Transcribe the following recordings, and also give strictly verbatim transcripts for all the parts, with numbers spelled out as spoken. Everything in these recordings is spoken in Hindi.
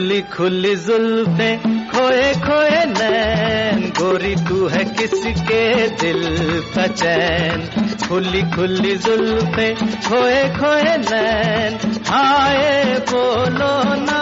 खुली खुली जुल्फे खोए खोए नैन, गोरी तू है किसके दिल का चैन। खुली खुली जुल्फे खोए खोए नैन, हाय बोलो ना।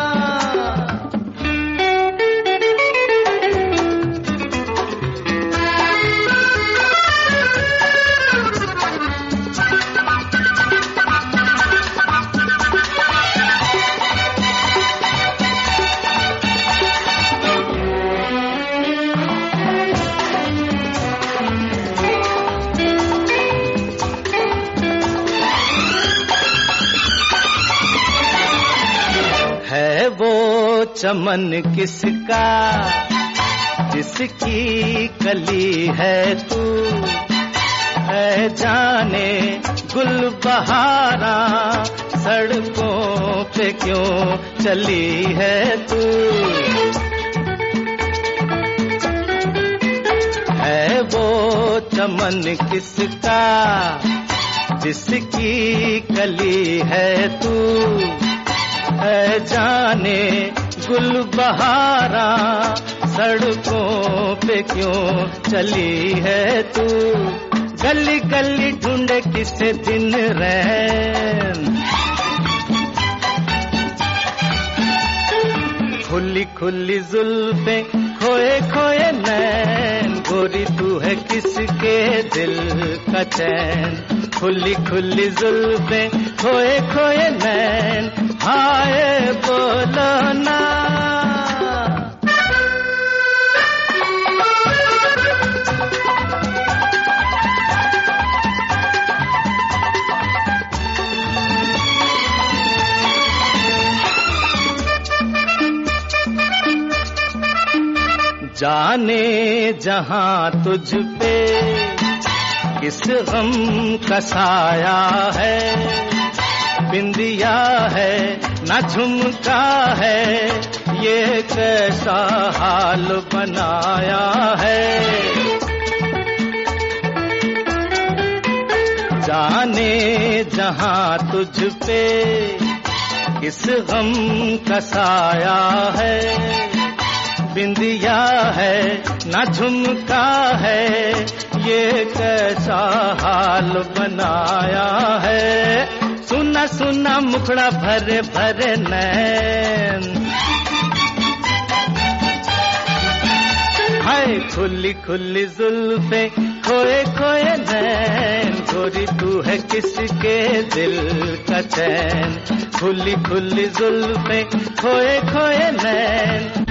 है वो चमन किसका जिसकी कली है तू, है जाने गुल बहारा सड़कों पे क्यों चली है तू। है वो चमन किसका जिसकी कली है तू, है जाने गुल बहारा सड़कों पे क्यों चली है तू। गली गली ढूंढे किसे दिन रैन, खुली खुली जुल्फे खोए खोए नैन, गोरी तू है किसके दिल का चैन। खुली खुली जुल्फे खोए खोए नैन, हाय बोलो ना। जाने जहां तुझ पे किस गम का साया है, बिंदिया है ना झुमका है, ये कैसा हाल बनाया है। जाने जहां तुझ पे किस गम का साया है, बिंदिया है ना झुमका है, ये कैसा हाल बनाया है। सुना सुना मुखड़ा भरे भरे नैन, हाय खुली खुली जुल्फे खोए खोए नैन, गोरी तू है किसके दिल का चैन। खुली खुली जुल्फे खोए खोए नैन,